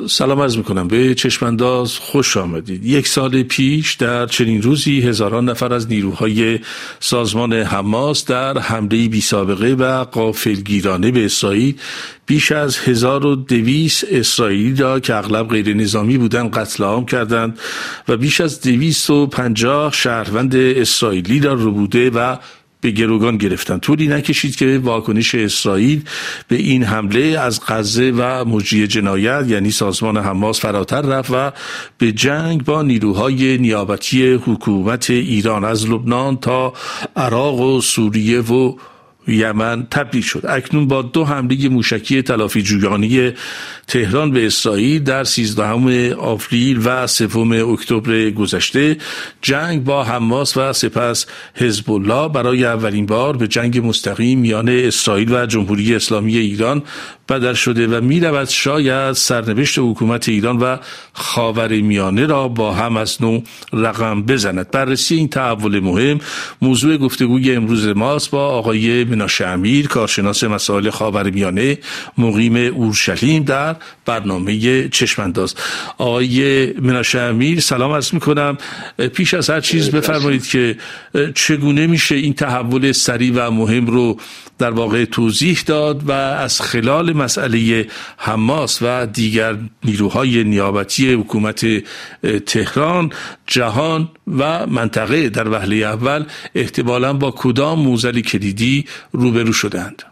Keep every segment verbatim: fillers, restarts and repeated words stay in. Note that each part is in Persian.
سلام عرض میکنم به چشمانداز، خوش آمدید. یک سال پیش در چنین روزی هزاران نفر از نیروهای سازمان حماس در حمله بی سابقه و غافلگیرانه به اسرائیل بیش از هزار و دویست اسرائیلی را که اغلب غیر نظامی بودند قتل عام کردند و بیش از دویست و پنجاه شهروند اسرائیلی را ربوده و به گروگان گرفتن. طولی نکشید که واکنش اسرائیل به این حمله از غزه و مجری جنایت یعنی سازمان حماس فراتر رفت و به جنگ با نیروهای نیابتی حکومت ایران از لبنان تا عراق و سوریه و یمن تبدیل شد. اکنون با دو حمله موشکی تلافی جویانه تهران به اسرائیل در سیزدهم آوریل و سوم اکتبر گذشته، جنگ با حماس و سپس حزب الله برای اولین بار به جنگ مستقیم میان اسرائیل و جمهوری اسلامی ایران بدل شده و می رود شاید سرنوشت حکومت ایران و خاورمیانه را با هم از نو رقم بزند. بررسی این تحول مهم موضوع گفتگوی امروز ماست با آقای مناشه امیر، کارشناس مسائل خاورمیانه مقیم اورشلیم، در برنامه چشمانداز. آقای مناشه امیر سلام عرض میکنم. پیش از هر چیز بفرمایید که چگونه میشه این تحول سریع و مهم رو در واقع توضیح داد و از خلال مسئله حماس و دیگر نیروهای نیابتی حکومت تهران جهان و منطقه در وهله اول احتمالاً با کدام معضل کلیدی روبرو شدند؟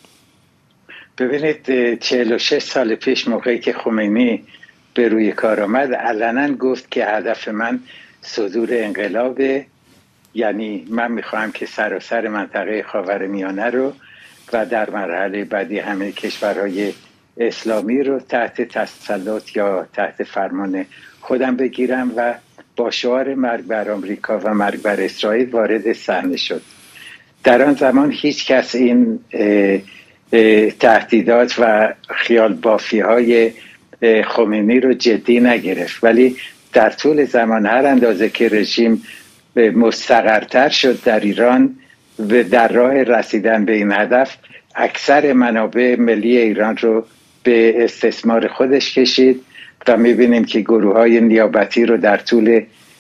ببینید، چهل و شش سال پیش موقعی که خمینی به روی کار آمد علنا گفت که هدف من صدور انقلابه، یعنی من میخواهم که سراسر منطقه خاورمیانه رو و در مرحله بعدی همه کشورهای اسلامی رو تحت تسلط یا تحت فرمان خودم بگیرم و با شعار مرگ بر آمریکا و مرگ بر اسرائیل وارد صحنه شد. در آن زمان هیچ کس این اه اه تهدیدات و خیال بافی های خمینی رو جدی نگرفت، ولی در طول زمان هر اندازه که رژیم مستقرتر شد در ایران و در راه رسیدن به این هدف اکثر منابع ملی ایران رو به استثمار خودش کشید و میبینیم که گروه های نیابتی رو در طول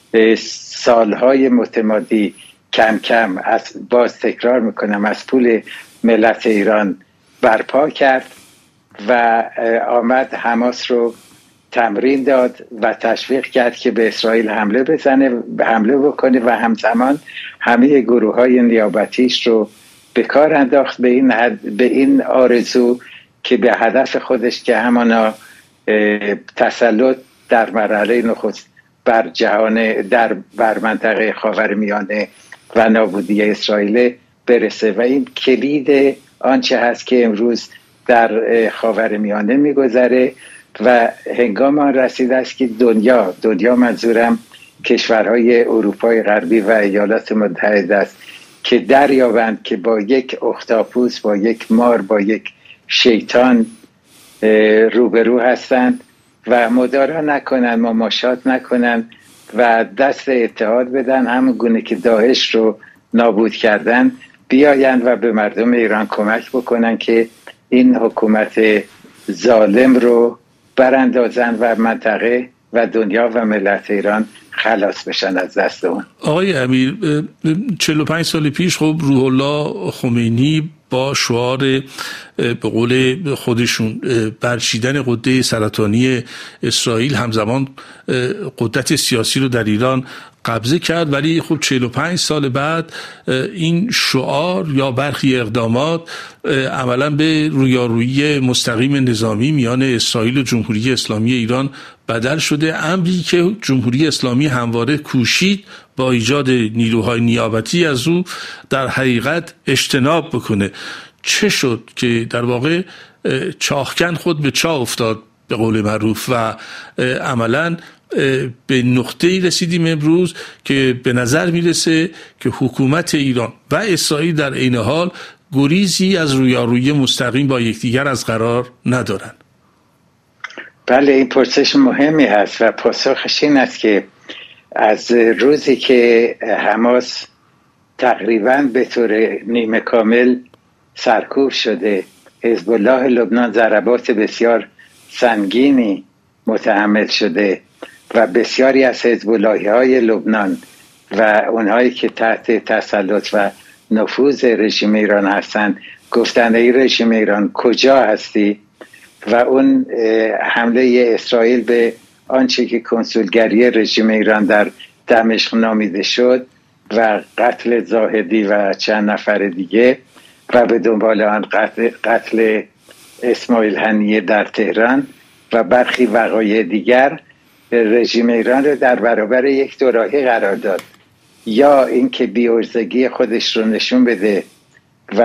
سالهای متمادی کم کم از باز تکرار میکنم از پول ملت ایران برپا کرد و آمد حماس رو تمرین داد و تشویق کرد که به اسرائیل حمله بزنه حمله بکنه و همزمان همه گروه های نیابتیش رو به کار انداخت به این حد، به این آرزو که به هدف خودش که همانا تسلط در مرحله نخست بر جهان در بر منطقه خاورمیانه و نابودی اسرائیل برسه و این کلید آنچه هست که امروز در خاورمیانه میگذره و هنگام آن رسیده است که دنیا دنیا منظورم کشورهای اروپای غربی و ایالات متحده است که دریابند که با یک اختاپوس، با یک مار، با یک شیطان روبرو هستند و مدارا نکنن، مماشات نکنن و دست اتحاد بدن، همون گونه که داعش رو نابود کردن، بیاین و به مردم ایران کمک بکنن که این حکومت ظالم رو براندازن و منطقه و دنیا و ملت ایران خلاص بشن از دست اون. آقای امیر، چهل و پنج سال پیش خب روح الله خمینی با شعار به قول خودشون برچیدن قده سرطانی اسرائیل همزمان قدرت سیاسی رو در ایران قبضه کرد، ولی خب چهل و پنج سال بعد این شعار یا برخی اقدامات عملا به رویارویی مستقیم نظامی میان اسرائیل و جمهوری اسلامی ایران بدل شده، امری که جمهوری اسلامی همواره کوشید با ایجاد نیروهای نیابتی از او در حقیقت اجتناب بکنه. چه شد که در واقع چاهکن خود به چاه افتاد به قول معروف و عملاً به نقطه‌ای رسیدیم امروز که به نظر میرسه که حکومت ایران و اسرائیل در عین حال گریزی از رویارویی مستقیم با یکدیگر از قرار ندارن؟ بله، این پرسش مهمی هست و پاسخش این است که از روزی که حماس تقریباً به طور نیمه کامل سرکوب شده، حزب الله لبنان ضربات بسیار سنگینی متحمل شده و بسیاری از حزب اللهی های لبنان و اونهایی که تحت تسلط و نفوذ رژیم ایران هستند گفتند ای رژیم ایران کجا هستی؟ و اون حمله اسرائیل به آنچه که کنسولگری رژیم ایران در دمشق نامیده شد و قتل زاهدی و چند نفر دیگه و به دنبال آن قتل, قتل اسماعیل هنیه در تهران و برخی وقایع دیگر رژیم ایران رو در برابر یک دوراهی قرار داد، یا اینکه بی‌عرضگی خودش رو نشون بده و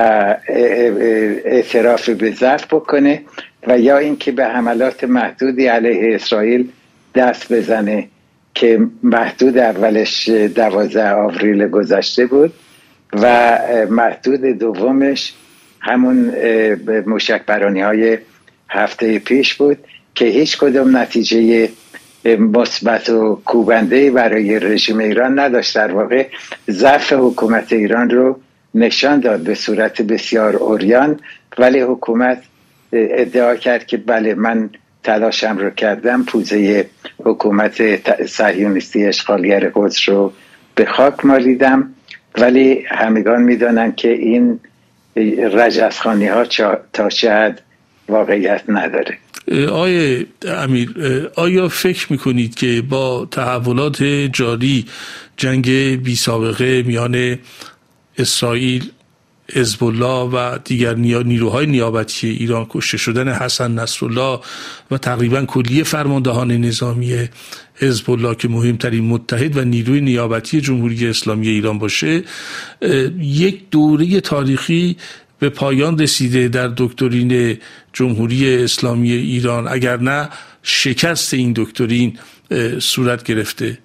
اعتراف به ضعف بکنه و یا اینکه به حملات محدودی علیه اسرائیل دست بزنه که محدود اولش دوازده آوریل گذشته بود و محدود دومش همون موشکبرانی های هفته پیش بود که هیچ کدوم نتیجه مثبت و کوبنده‌ای برای رژیم ایران نداشت. در واقع ضعف حکومت ایران رو نشان داد به صورت بسیار عریان، ولی حکومت ادعا کرد که بله من تلاشم رو کردم، پوزه حکومت صهیونیستی اشغالگر قدس رو به خاک مالیدم، ولی همگان میدانند که این رجزخوانی ها تا چه حد واقعیت نداره. آقای امیر، آیا فکر میکنید که با تحولات جاری جنگ بی سابقه میان اسرائیل، حزب الله و دیگر نیروهای نیابتی ایران، کشته شدن حسن نصرالله و تقریبا کلیه فرماندهان نظامی حزب الله که مهمترین متحد و نیروی نیابتی جمهوری اسلامی ایران باشه، یک دوره تاریخی به پایان رسیده در دکترین جمهوری اسلامی ایران، اگر نه شکست این دکترین صورت گرفته؟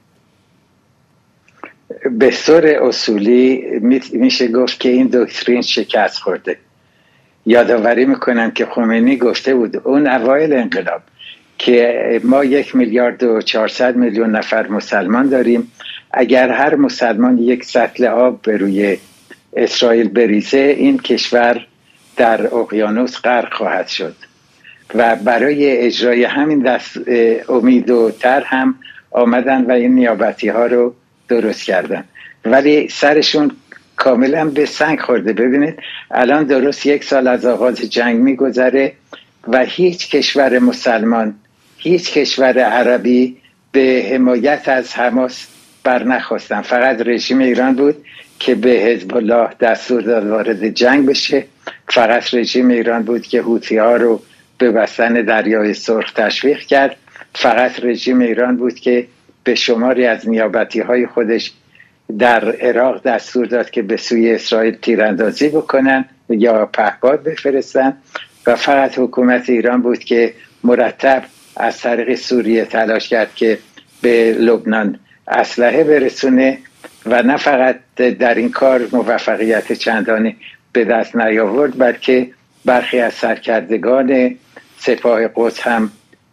به طور اصولی میشه گفت که این دکترین شکست خورده. یادآوری میکنم که خمینی گفته بود اون اوایل انقلاب که ما یک میلیارد و چهارصد میلیون نفر مسلمان داریم، اگر هر مسلمان یک سطل آب به روی اسرائیل بریزه این کشور در اقیانوس غرق خواهد شد و برای اجرای همین دست امید و تر هم آمدن و این نیابتی ها رو درست کردن، ولی سرشون کاملا به سنگ خورده. ببینید الان درست یک سال از آغاز جنگ میگذره و هیچ کشور مسلمان، هیچ کشور عربی به حمایت از حماس برنخواستن. فقط رژیم ایران بود که به حزب الله دستور داد وارد جنگ بشه، فقط رژیم ایران بود که حوثی ها رو به بستن دریای سرخ تشویق کرد، فقط رژیم ایران بود که به شماری از نیابتی های خودش در عراق دستور داد که به سوی اسرائیل تیراندازی بکنن یا پهپاد بفرستن و فقط حکومت ایران بود که مرتب از طریق سوریه تلاش کرد که به لبنان اسلحه برسونه و نه فقط در این کار موفقیت چندانی به دست نیاورد، بلکه برخی از سرکردگان سپاه قدس هم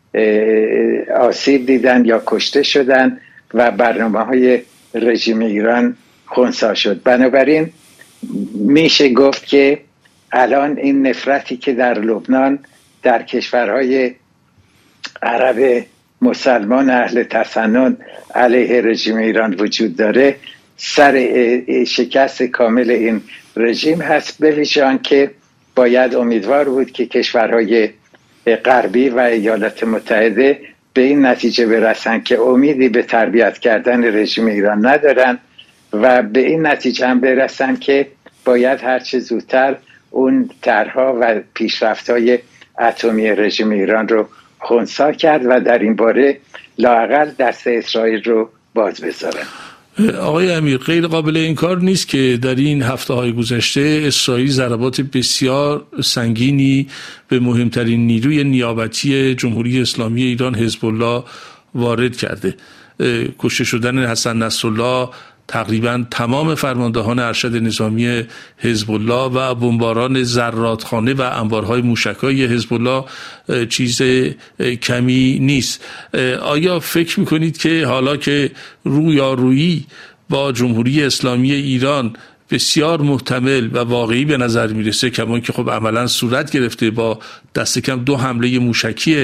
آسیب دیدن یا کشته شدن و برنامه های رژیم ایران خنثی شد. بنابراین میشه گفت که الان این نفرتی که در لبنان در کشورهای عرب مسلمان اهل تسنن علیه رژیم ایران وجود داره سر شکست کامل این رژیم هست، به ویژه آنکه باید امیدوار بود که کشورهای غربی و ایالات متحده به این نتیجه برسن که امیدی به تربیت کردن رژیم ایران ندارن و به این نتیجه هم برسن که باید هرچه زودتر اون طرح‌ها و پیشرفت‌های اتمی رژیم ایران رو خنثی کرد و در این باره لااقل دست اسرائیل رو باز بذارن. آقای امیر، غیر قابل انکار نیست که در این هفته های گذشته اسرائیل ضربات بسیار سنگینی به مهمترین نیروی نیابتی جمهوری اسلامی ایران حزب الله وارد کرده. کشته شدن حسن نصرالله، تقریبا تمام فرماندهان ارشد نظامی حزب الله و بمباران زرادخانه و انبارهای موشک‌های حزب الله چیز کمی نیست. آیا فکر می‌کنید که حالا که رویارویی با جمهوری اسلامی ایران بسیار محتمل و واقعی به نظر میرسه، کمان که خب عملا صورت گرفته با دست کم دو حمله موشکی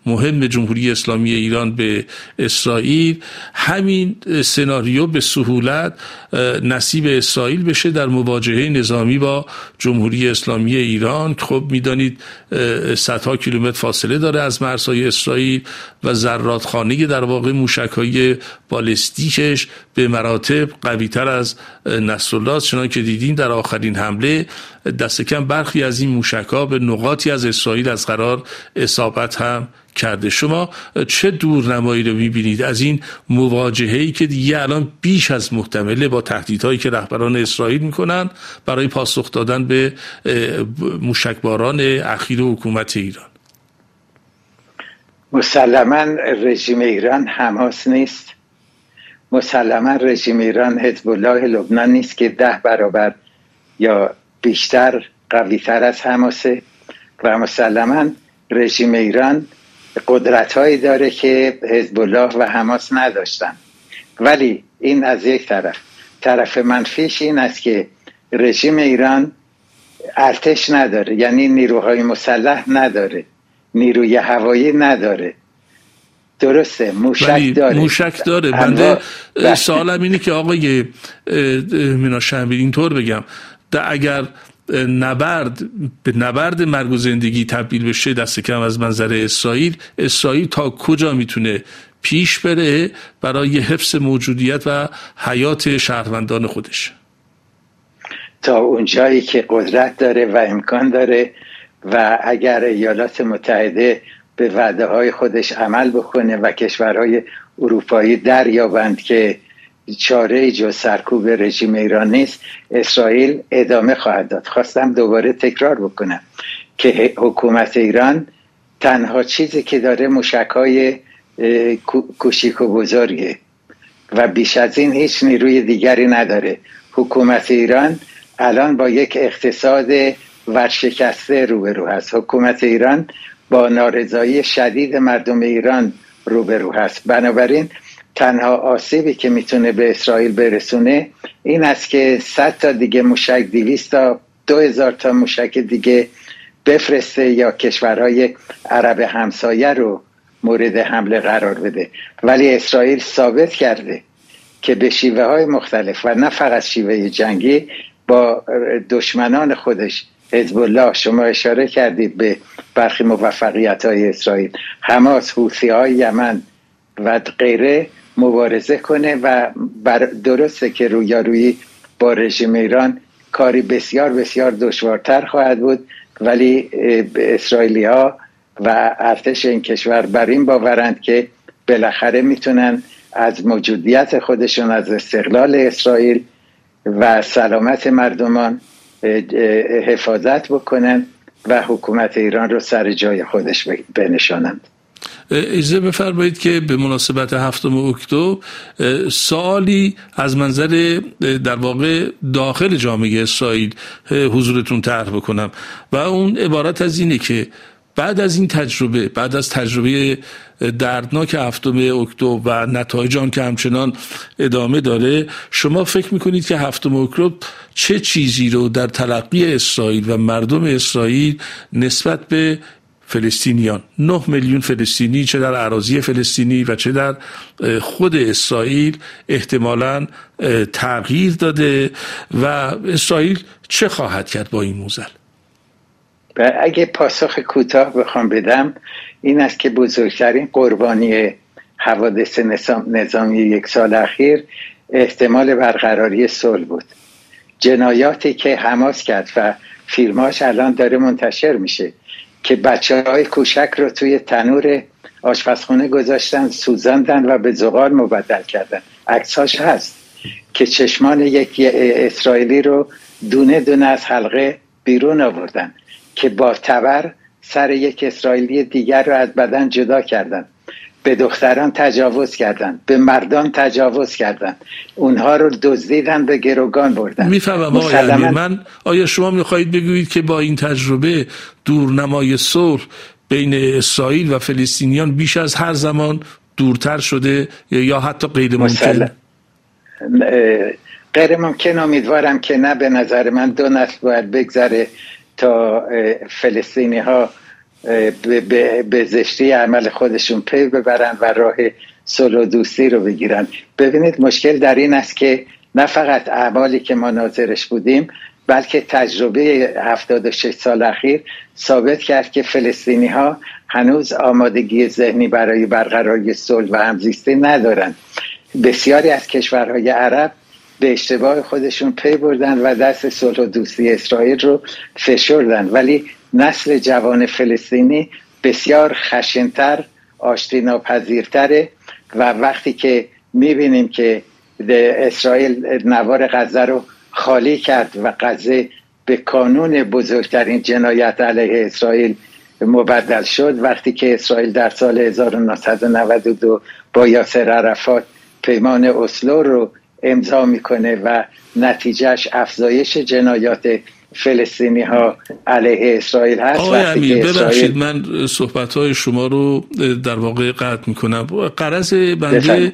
مهم جمهوری اسلامی ایران به اسرائیل، همین سناریو به سهولت نصیب اسرائیل بشه در مواجهه نظامی با جمهوری اسلامی ایران. خب میدانید صدها کیلومتر فاصله داره از مرزهای اسرائیل و ذراتخانه در واقع موشک‌های بالستیکش به مراتب قوی‌تر از نصرالله، چنانکه که دیدیم در آخرین حمله دست کم برخی از این موشک‌ها به نقاطی از اسرائیل از قرار اصابت هم کرده. شما چه دورنمایی رو می‌بینید از این مواجهه‌ای که دیگه الان بیش از محتمله با تهدیدهایی که رهبران اسرائیل می‌کنن برای پاسخ دادن به موشکباران اخیر حکومت ایران؟ مسلماً رژیم ایران حماس نیست، مسلماً رژیم ایران حزب الله لبنان نیست که ده برابر یا بیشتر قوی‌تر از حماسه، و مسلماً رژیم ایران قدرت‌هایی داره که حزب الله و حماس نداشتن. ولی این از یک طرف. طرف منفیش این است که رژیم ایران ارتش نداره، یعنی نیروهای مسلح نداره، نیروی هوایی نداره. درسته، موشک داره موشک داره بنده سوالم اینه که آقای مینا شنبیل اینطور بگم، اگر نبرد به نبرد مرگ و زندگی تبدیل بشه دست کم از منظر اسرائیل، اسرائیل تا کجا میتونه پیش بره برای حفظ موجودیت و حیات شهروندان خودش؟ تا اونجایی که قدرت داره و امکان داره، و اگر ایالات متحده به وعده های خودش عمل بکنه و کشورهای اروپایی دریابند که چاره جز سرکوب رژیم ایران نیست، اسرائیل ادامه خواهد داد. خواستم دوباره تکرار بکنم که حکومت ایران تنها چیزی که داره موشک‌های کوچیک و بزرگه و بیش از این هیچ نیروی دیگری نداره. حکومت ایران الان با یک اقتصاد ورشکسته روبرو هست. حکومت ایران با نارضایی شدید مردم ایران روبرو هست. بنابراین تنها آسیبی که میتونه به اسرائیل برسونه این است که صد تا دیگه موشک، دویست تا دو هزار تا موشک دیگه بفرسته یا کشورهای عرب همسایه رو مورد حمله قرار بده. ولی اسرائیل ثابت کرده که به شیوه های مختلف و نه فقط شیوه جنگی با دشمنان خودش، حزب الله، شما اشاره کردید به برخی موفقیت های اسرائیل، حماس، حوثی های یمن و غیره مبارزه کنه و درسته که رویارویی با رژیم ایران کاری بسیار بسیار دشوارتر خواهد بود، ولی اسرائیلی ها و ارتش این کشور بر این باورند که بالاخره میتونن از موجودیت خودشون، از استقلال اسرائیل و سلامت مردمان حفاظت بکنن و حکومت ایران رو سر جای خودش بنشانند. اجازه بفرمایید که به مناسبت هفتم اکتبر سوالی از منظر در واقع داخل جامعه اسرائیل حضورتون طرح بکنم و اون عبارت از اینه که بعد از این تجربه، بعد از تجربه دردناک هفتم اکتبر و نتایج آن که همچنان ادامه داره، شما فکر میکنید که هفتم اکتبر چه چیزی رو در تلقی اسرائیل و مردم اسرائیل نسبت به فلسطینیان، نه میلیون فلسطینی، چه در اراضی فلسطینی و چه در خود اسرائیل، احتمالاً تغییر داده و اسرائیل چه خواهد کرد با این موزل؟ اگه پاسخ کوتاه بخوام بدم این است که بزرگترین قربانی حوادث نظامی یک سال اخیر احتمال برقراری صلح بود. جنایاتی که حماس کرد و فیلماش الان داره منتشر میشه که بچه های کوچک رو توی تنور آشپزخونه گذاشتن، سوزاندن و به زغال مبدل کردن. عکساش هست که چشمان یک اسرائیلی رو دونه دونه از حلقه بیرون آوردن که با تبر سر یک اسرائیلی دیگر رو از بدن جدا کردن. به دختران تجاوز کردن، به مردان تجاوز کردن، اونها رو دزدیدن، به گروگان بردن. میفهمم مسلماً... من آیا شما میخواهید بگویید که با این تجربه دورنمای صلح بین اسرائیل و فلسطینیان بیش از هر زمان دورتر شده یا حتی غیر ممکن؟ مسلم... غیر ممکن. امیدوارم که نه. به نظر من دو نسل باید بگذره تا فلسطینی ها به زشتی عمل خودشون پی ببرن و راه صلح و دوستی رو بگیرن. ببینید مشکل در این است که نه فقط اعمالی که ما ناظرش بودیم، بلکه تجربه هفتاد و شش سال اخیر ثابت کرد که فلسطینی ها هنوز آمادگی ذهنی برای برقراری صلح و همزیستی ندارند. بسیاری از کشورهای عرب به اشتباه خودشون پی بردن و دست صلح و دوستی اسرائیل رو فشردن، ولی نسل جوان فلسطینی بسیار خشن‌تر، آشتی ناپذیرتره و وقتی که میبینیم که اسرائیل نوار غزه رو خالی کرد و غزه به کانون بزرگترین جنایت علیه اسرائیل مبدل شد، وقتی که اسرائیل در سال هزار و نهصد و نود و دو با یاسر عرفات پیمان اسلو رو امضا میکنه و نتیجهش افزایش جنایات فلسطینی ها علیه اسرائیل هست. آقای امیر ببخشید من صحبت های شما رو در واقع قطع میکنم. غرض بنده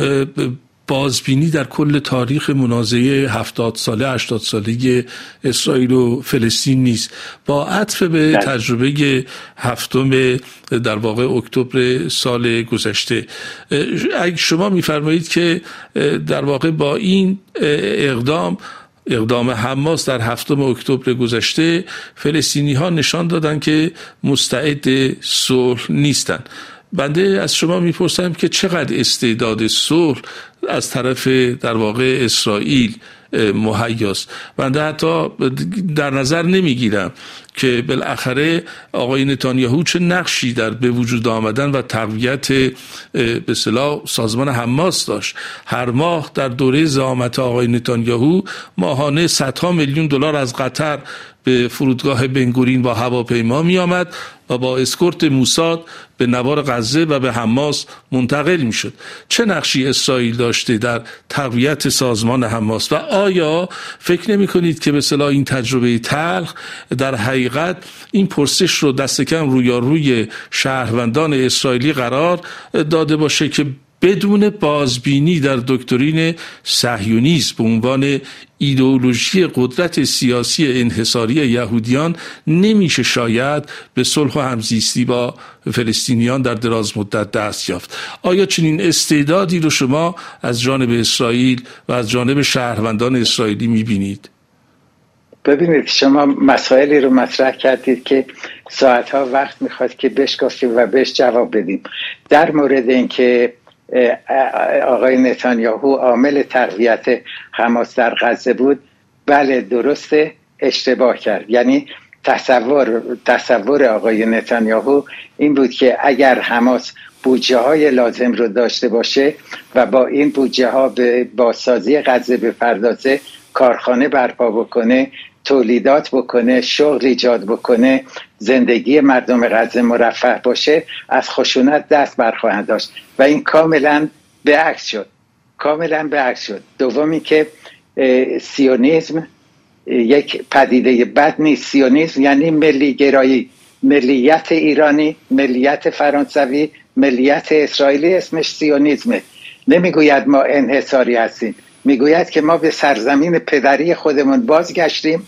بازبینی در کل تاریخ منازعه هفتاد ساله هشتاد ساله اسرائیل و فلسطین نیست. با عطف به تجربه هفتم در واقع اکتبر سال گذشته، اگه شما میفرمایید که در واقع با این اقدام اقدام حماس در هفتم اکتبر گذشته فلسطینی ها نشان دادن که مستعد صلح نیستن. بنده از شما میپرسم که چقدر استعداد صلح از طرف در واقع اسرائیل مهیاست. بنده حتی در نظر نمیگیرم که بالاخره آقای نتانیاهو چه نقشی در به وجود آمدن و تقویت به اصطلاح سازمان حماس داشت. هر ماه در دوره زعامت آقای نتانیاهو ماهانه صدها میلیون دلار از قطر به فرودگاه بنگورین با هواپیما می آمد و با اسکورت موساد به نوار غزه و به حماس منتقل می شد. چه نقشی اسرائیل داشته در تقویت سازمان حماس و آیا فکر نمی کنید که به اصطلاح این تجربه تلخ در حقیقت این پرسش رو دست کم رویاروی شهروندان اسرائیلی قرار داده باشه که بدون بازبینی در دکترین صهیونیسم به عنوان ایدئولوژی قدرت سیاسی انحصاری یهودیان نمیشه شاید به صلح و همزیستی با فلسطینیان در دراز مدت دست یافت؟ آیا چنین استعدادی رو شما از جانب اسرائیل و از جانب شهروندان اسرائیلی میبینید؟ ببینید شما مسائلی رو مطرح کردید که ساعتها وقت میخواد که بشکافیم و بهش جواب بدیم. در مورد اینکه آقای نتانیاهو عامل تقویت حماس در غزه بود، بله درسته، اشتباه کرد. یعنی تصور تصور آقای نتانیاهو این بود که اگر حماس بودجه های لازم رو داشته باشه و با این بودجه ها به بازسازی غزه بپردازه، کارخانه برپا بکنه، تولیدات بکنه، شغل ایجاد بکنه، زندگی مردم غزه مرفه باشه، از خشونت دست برخواهند داشت و این کاملا به عکس شد. کاملا به عکس شد. دومی که سیونیسم یک پدیده بد نیست. سیونیسم یعنی ملی گرایی، ملیت ایرانی، ملیت فرانسوی، ملیت اسرائیلی، اسمش سیونیسمه. نمیگوید ما انحصاری هستیم، میگوید که ما به سرزمین پدری خودمون بازگشتیم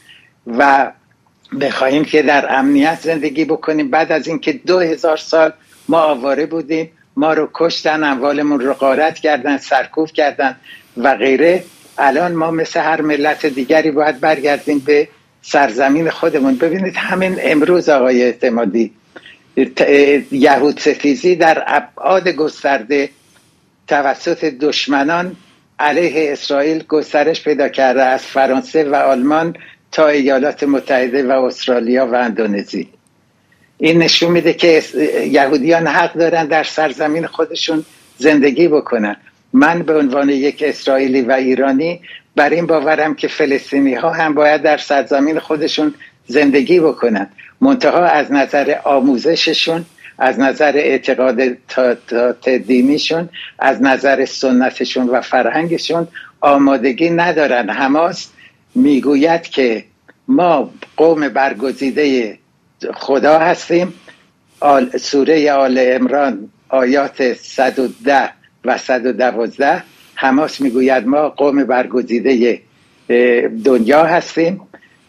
و بخواهیم که در امنیت زندگی بکنیم. بعد از اینکه دو هزار سال ما آواره بودیم، ما رو کشتن، اموالمون رو غارت کردن، سرکوب کردن و غیره، الان ما مثل هر ملت دیگری باید برگردیم به سرزمین خودمون. ببینید همین امروز آقای اعتمادی، یهود ستیزی در ابعاد گسترده توسط دشمنان علیه اسرائیل گسترش پیدا کرده، از فرانسه و آلمان تا ایالات متحده و استرالیا و اندونزی. این نشون میده که یهودیان حق دارن در سرزمین خودشون زندگی بکنن. من به عنوان یک اسرائیلی و ایرانی بر این باورم که فلسطینی ها هم باید در سرزمین خودشون زندگی بکنن، منتها از نظر آموزششون، از نظر اعتقادات دینیشون، از نظر سنتشون و فرهنگشون آمادگی ندارن. حماس میگوید که ما قوم برگزیده خدا هستیم. آل سوره آل عمران آیات صد و ده و صد و دوازده، حماس میگوید ما قوم برگزیده دنیا هستیم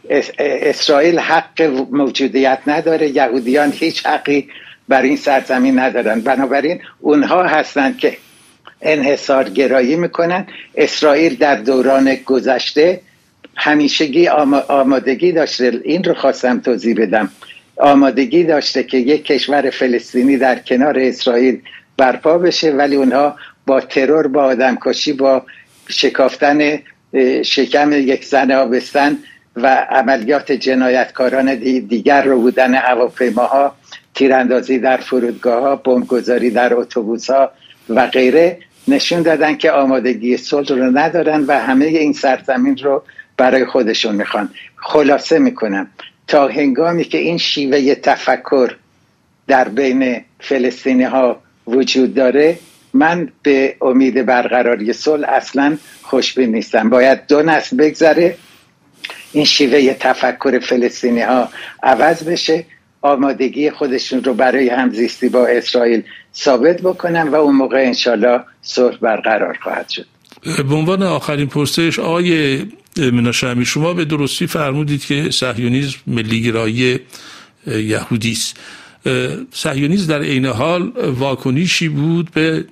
اسرائیل حق موجودیت نداره، یهودیان هیچ حقی بر این سرزمین ندارن. بنابراین اونها هستند که انحصارگرایی میکنن. اسرائیل در دوران گذشته همیشگی آمادگی داشته، این رو خواستم توضیح بدم، آمادگی داشته که یک کشور فلسطینی در کنار اسرائیل برپا بشه، ولی اونها با ترور، با آدمکشی، با شکافتن شکم یک زن آبستن و عملیات جنایتکاران دیگر رو بودن هواپیماها، تیراندازی در فرودگاه‌ها، بمبگذاری در اتوبوس‌ها و غیره نشون دادن که آمادگی صلح رو ندارن و همه این سرزمین رو برای خودشون میخوان. خلاصه میکنم، تا هنگامی که این شیوه تفکر در بین فلسطینی ها وجود داره، من به امید برقراری صلح اصلا خوشبین نیستم. باید دو نسل بگذره، این شیوه تفکر فلسطینی ها عوض بشه، آمادگی خودشون رو برای همزیستی با اسرائیل ثابت بکنن و اون موقع انشالله صلح برقرار خواهد شد. به عنوان آخرین پرسش، آقای مناشمی، شما به درستی فرمودید که صهیونیسم ملیگرایی یهودی است. صهیونیسم در عین حال واکنشی بود به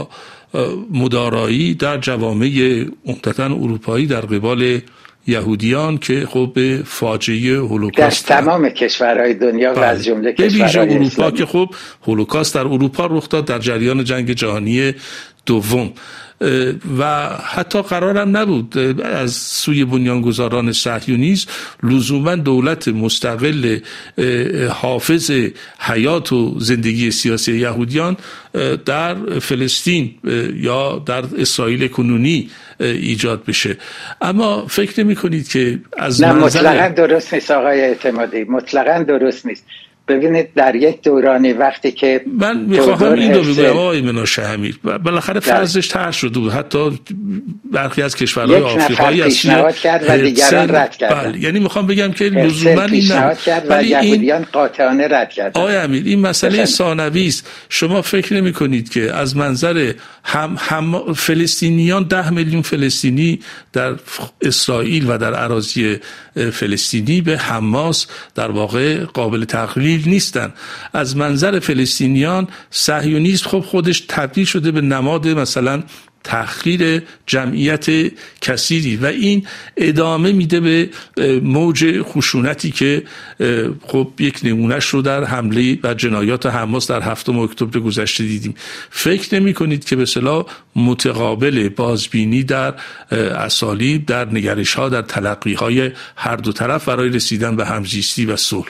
نامدارایی در جوامع عمدتاً اروپایی در قبال یهودیان که خب به فاجعه هولوکاست در تمام کشورهای دنیا و از جمله کشورهای اروپا که خب هولوکاست در اروپا رخ داد در جریان جنگ جهانی دوم و حتی قرارم نبود از سوی بنیانگذاران صهیونیسم لزوما دولت مستقل حافظ حیات و زندگی سیاسی یهودیان در فلسطین یا در اسرائیل کنونی ایجاد بشه. اما فکر نمی کنید که از نه منظر مطلقا درست نیست آقای اعتمادی، مطلقا درست نیست. ببینید در یک دورانی وقتی که من میخواهم این رو بگویم آقای مناشمی، بالاخره فرضش طرح شده بود، حتی برخی از کشورهای آفریقایی از پیشنهاد کرد و دیگران رد کردن. یعنی میخوام بگم که لزوما این پیشنهاد کرد و یهودیان قاطعانه رد کردن. آقای امیر، این مسئله ثانوی است. شما فکر نمی کنید که از منظر هم, هم فلسطینیان، ده میلیون فلسطینی در اسرائیل و در اراضی فلسطینی به حماس در واقع قابل تقلیل نیستن. از منظر فلسطینیان صهیونیسم خب خودش تبدیل شده به نماد مثلا تحقیر جمعیت کثیری و این ادامه میده به موج خشونتی که خب یک نمونهش رو در حمله و جنایات حماس در هفتم اکتبر گذشته دیدیم. فکر نمی کنید که به اصطلاح متقابل بازبینی در اسالیب، در نگرش ها، در تلقی های هر دو طرف برای رسیدن به همزیستی و صلح؟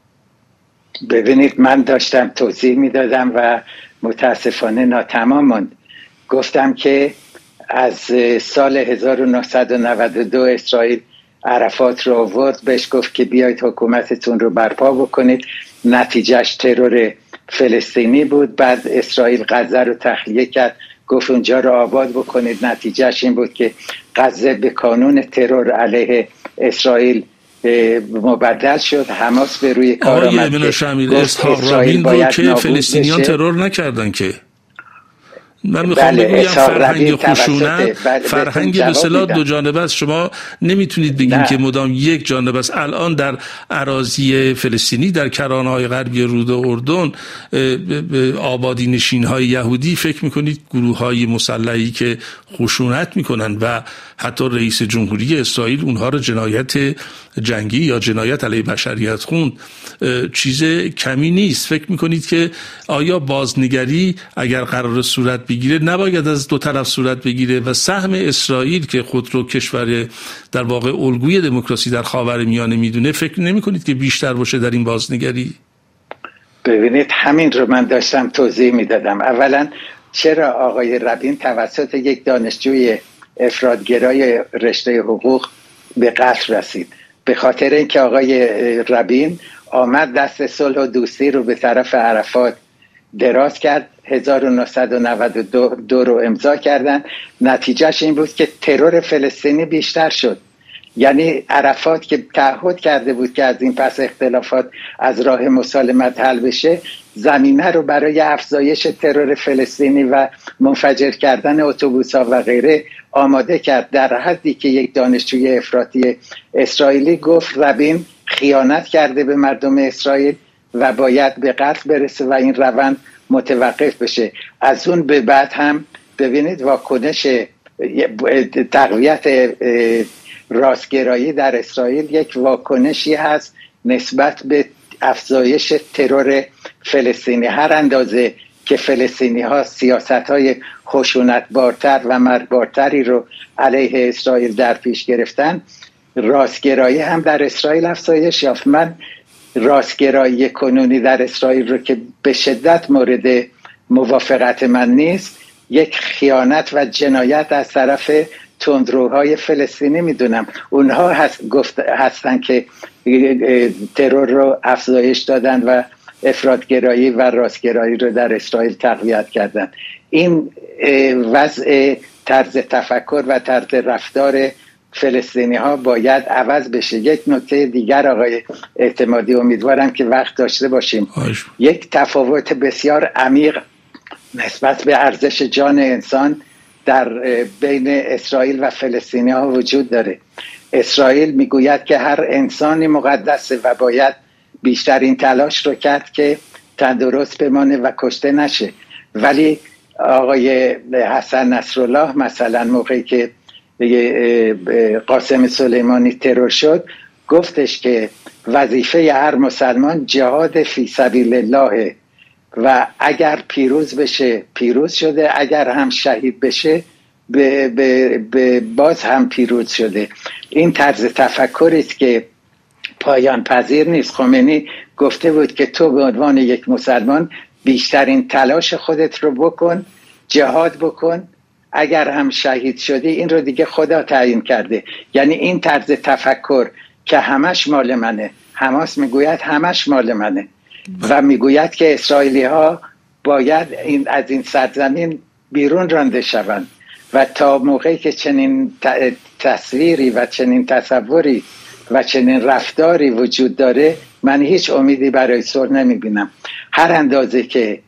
ببینید من داشتم توضیح میدادم و متاسفانه ناتمام ماند. گفتم که از سال هزار و نهصد و نود و دو اسرائیل عرفات رو آورد، بهش گفت که بیایید حکومتتون رو برپا بکنید، نتیجهش ترور فلسطینی بود. بعد اسرائیل غزه رو تخلیه کرد، گفت اونجا رو آباد بکنید، نتیجهش این بود که غزه به کانون ترور علیه اسرائیل مبدل شد. حماس به روی کار آمد که اسحاق رابین رو که فلسطینیان ترور نکردن که من میخوام بله بگویم فرهنگ خشونت، بله فرهنگ به اصطلاح دو جانبه است. شما نمیتونید بگین که مدام یک جانبه است. الان در اراضی فلسطینی در کرانه‌های غربی رود اردن آبادی نشین‌های یهودی فکر میکنید گروه‌های مسلحی که خشونت میکنن و حتی رئیس جمهوری اسرائیل اونها رو جنایت جنگی یا جنایت علیه بشریت خوند، چیز کمی نیست. فکر میکنید که آیا بازنگری اگر قرار صورت بگیره نباید از دو طرف صورت بگیره و سهم اسرائیل که خود رو کشور در واقع الگوی دموکراسی در خاورمیانه میدونه، فکر نمی کنید که بیشتر باشه در این بازنگری؟ ببینید همین رو من داشتم توضیح میدادم. اولا چرا آقای رابین توسط یک دانشجوی افراطگرای رشته حقوق به قتل رسید؟ به خاطر اینکه آقای رابین آمد دست صلح و دوستی رو به طرف عرفات دراز کرد. هزار و نهصد و نود و دو رو امضا کردن. نتیجهش این بود که ترور فلسطینی بیشتر شد. یعنی عرفات که تعهد کرده بود که از این پس اختلافات از راه مسالمت حل بشه، زمینه رو برای افزایش ترور فلسطینی و منفجر کردن اتوبوس‌ها و غیره آماده کرد، در حدی که یک دانشجوی افراطی اسرائیلی گفت ربین خیانت کرده به مردم اسرائیل و باید به قتل برسه و این روند متوقف بشه. از اون به بعد هم ببینید واکنش تقویت راستگرایی در اسرائیل یک واکنشی هست نسبت به افزایش ترور فلسطینی. هر اندازه که فلسطینی ها سیاست های خشونتبارتر و مرگبارتری رو علیه اسرائیل در پیش گرفتن، راستگرایی هم در اسرائیل افزایش یافت. من راستگرایی کنونی در اسرائیل رو که به شدت مورد موافقت من نیست، یک خیانت و جنایت از طرف تندروهای فلسطینی میدونم. اونها هست گفت هستن که ترور رو افزایش دادن و افراطگرایی و راستگرایی رو در اسرائیل تقویت کردن. این وضع طرز تفکر و طرز رفتار فلسطینی ها باید عوض بشه. یک نکته دیگر آقای اعتمادی، امیدوارم که وقت داشته باشیم، آیش. یک تفاوت بسیار عمیق نسبت به ارزش جان انسان در بین اسرائیل و فلسطینی ها وجود داره. اسرائیل میگوید که هر انسانی مقدسه و باید بیشترین تلاش رو کرد که تندرست بمانه و کشته نشه. ولی آقای حسن نصرالله مثلا موقعی که قاسم سلیمانی ترور شد گفتش که وظیفه هر مسلمان جهاد فی سبیل الله و اگر پیروز بشه پیروز شده، اگر هم شهید بشه به, به, به باز هم پیروز شده. این طرز تفکری است که پایان پذیر نیست. خمینی گفته بود که تو به عنوان یک مسلمان بیشترین تلاش خودت رو بکن، جهاد بکن، اگر هم شهید شدی این رو دیگه خدا تعیین کرده. یعنی این طرز تفکر که همش مال منه، حماس میگوید همش مال منه و میگوید که اسرائیلی ها باید این از این سرزمین بیرون رانده شوند و تا موقعی که چنین تصویری و چنین تصوری و چنین رفتاری وجود داره من هیچ امیدی برای صلح نمیبینم. هر اندازه که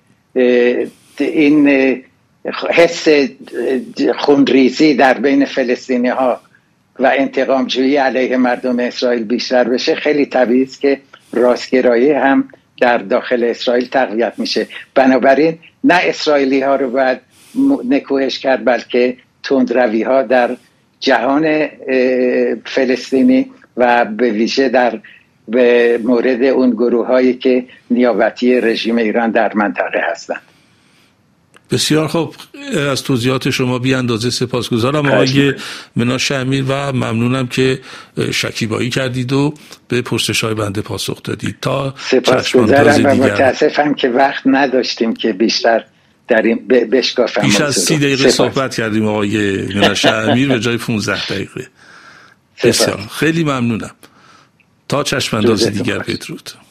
این حس خونریزی در بین فلسطینی ها و انتقام جویی علیه مردم اسرائیل بیشتر بشه، خیلی طبیعی است که راستگرایی هم در داخل اسرائیل تقویت میشه. بنابراین نه اسرائیلی ها رو باید نکوهش کرد بلکه تندروی ها در جهان فلسطینی و به ویژه در به مورد اون گروه هایی که نیابتی رژیم ایران در منطقه هستند. بسیار خوب، از توضیحات شما بی اندازه سپاسگزارم آقای مناشه امیر و ممنونم که شکیبایی کردید و به پرسش‌های بنده پاسخ دادید. تا سپاسگزارم و متاسفم که وقت نداشتیم که بیشتر در این بشکافم. بیش از سی دقیقه صحبت کردیم آقای مناشه امیر به جای پانزده دقیقه. بسیار خیلی ممنونم. تا چشم انداز دیگر، بدرود.